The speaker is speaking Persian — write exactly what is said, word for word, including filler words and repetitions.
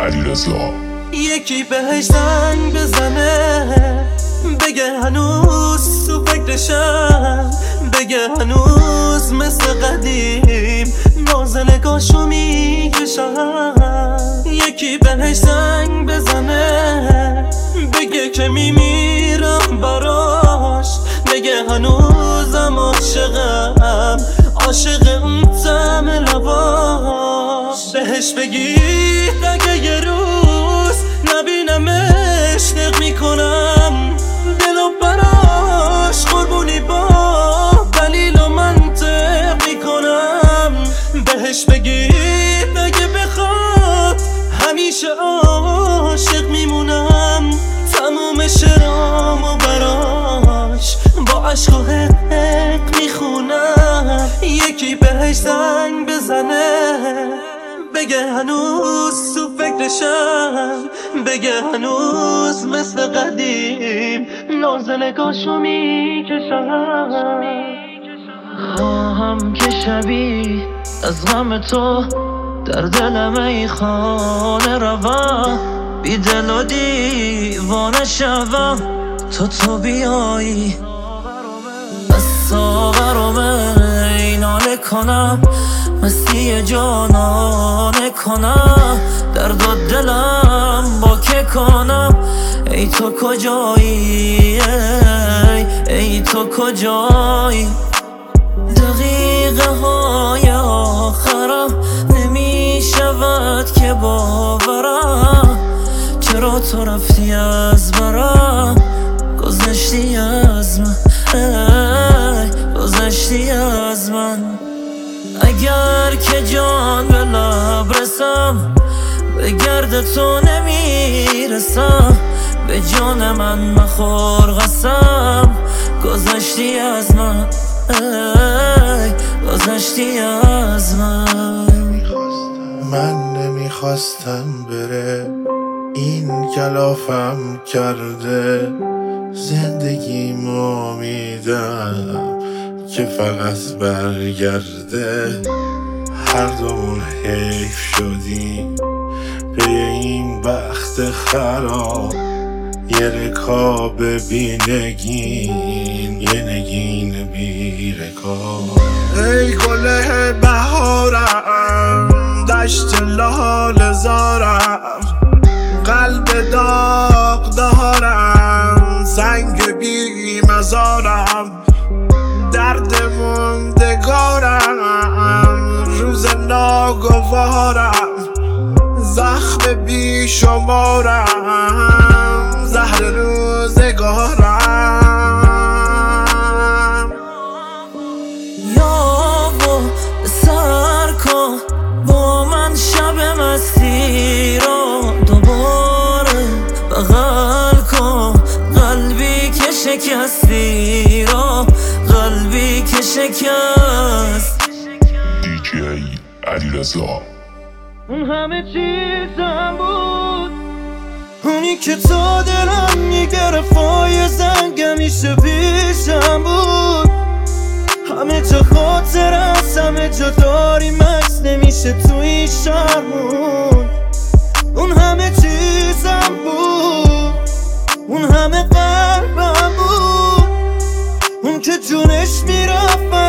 علیرضا. یکی بهش زنگ بزنه بگه هنوز تو فکرشم، بگه هنوز مثل قدیم ناز نگاشو میکشم. یکی بهش زنگ بزنه بگه که میمیرم براش، بگه هنوزم عاشقم، عاشق اون طعم لباش. بهش بگید اگه یه روز نبینمش نق میکنم، دلو براش قربونی با دلیل و منطق میکنم. بهش بگید اگه بخواد همیشه عاشق میمونم، تموم شرامو براش با عشق و حق میخونم. یکی بهش زنگ بزنه بگه هنوز تو فکرشم، بگه هنوز مثل قدیم ناز نگاشو میکشم. خواهم که شبی از غم تو در دلم ای خانه روم، بی دل و دیوانه شوم تو تو بیایی. از ساغرم ای ناله کنم، مستی جانانه کنم، درد و دلم با که کنم. ای تو کجایی، ای, ای تو کجایی. دقیقه های آخرم نمی شود که باورم، چرا تو رفتی از برم، گذشتی از من، ای گذشتی از من. اگر که جان به لب رسم به گرد تو نمیرسم، به جان من مخور قسم، گذشتی از من، ای گذشتی از من. من نمیخواستم بره، این کلافم کرده، زندگیمو میدم که فقط برگرده. هر دومون حیف شدیم به این بخت خراب، یه رکاب بی نگین، یه نگین بی رکاب. ای گل بهارم دشت لال زارم، قلب داغ دارم سنگ بی مزارم، درد موندگارم روز ناگوارم، زخم بی شمارم زهر روزگارم. یا و سر کن با من شب مستی رو دوباره بغل کن، قلبی که شکستی رو، قلبی که شکست. دی جی علیرضا. اون همه چیزم بود، اونی که تا دلم میگرفت، یه زنگ همیشه پیشم بود. همه جا خاطر است، همه جا داریم عکس، نمیشه تو این شهرمون. اون همه چیزم بود، اون همه قلبم بود، اون که جونش میرفت